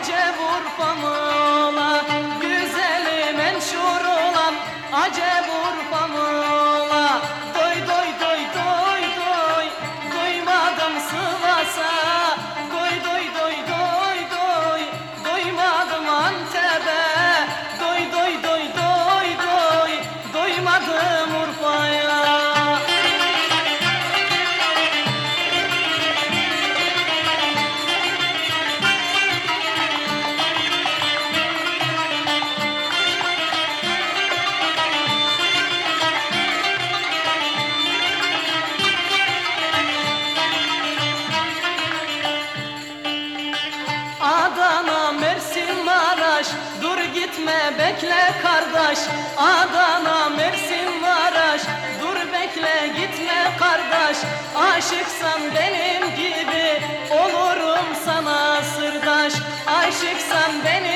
acep Urfa'm ola, güzeli menşur olan acep Urfa'm ola. Doy doy doy doy doy, doymadım Sivas'a. Doy doy doy doy doy, doymadım Antep'e. Doy doy doy doy doy, doymadım Urfa'ya. Adana, Mersin, Maraş, dur gitme bekle kardeş. Adana, Mersin, Maraş, dur bekle gitme kardeş. Aşıksan benim gibi olurum sana sırdaş. Aşıksan benim